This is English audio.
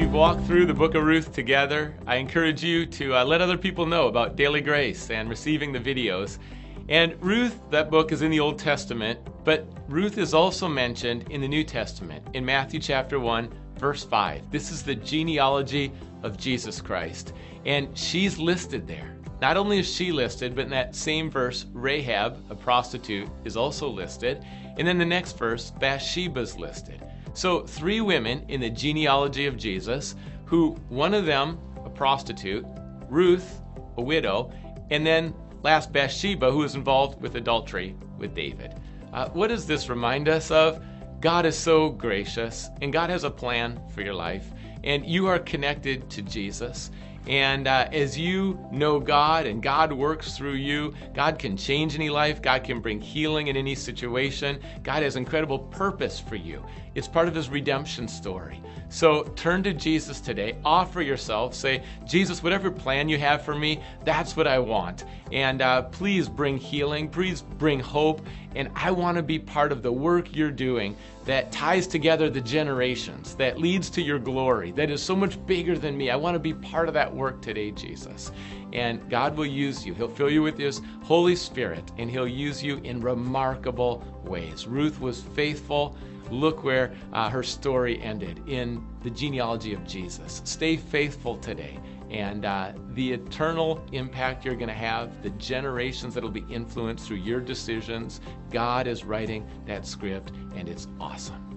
we've walked through the book of Ruth together. I encourage you to let other people know about Daily Grace and receiving the videos. And Ruth, that book is in the Old Testament, but Ruth is also mentioned in the New Testament in Matthew chapter 1, verse 5. This is the genealogy of Jesus Christ, and she's listed there. Not only is she listed, but in that same verse, Rahab, a prostitute, is also listed. And then the next verse, Bathsheba's listed. So 3 women in the genealogy of Jesus, who one of them, a prostitute, Ruth, a widow, and then last Bathsheba, who was involved with adultery with David. What does this remind us of? God is so gracious, and God has a plan for your life, and you are connected to Jesus. And as you know God and God works through you, God can change any life. God can bring healing in any situation. God has incredible purpose for you. It's part of his redemption story. So turn to Jesus today. Offer yourself. Say, Jesus, whatever plan you have for me, that's what I want. And please bring healing. Please bring hope. And I want to be part of the work you're doing that ties together the generations, that leads to your glory, that is so much bigger than me. I want to be part of that work today, Jesus. And God will use you. He'll fill you with his Holy Spirit, and he'll use you in remarkable ways. Ruth was faithful. Look where her story ended, in the genealogy of Jesus. Stay faithful today. And the eternal impact you're going to have, the generations that will be influenced through your decisions, God is writing that script, and it's awesome.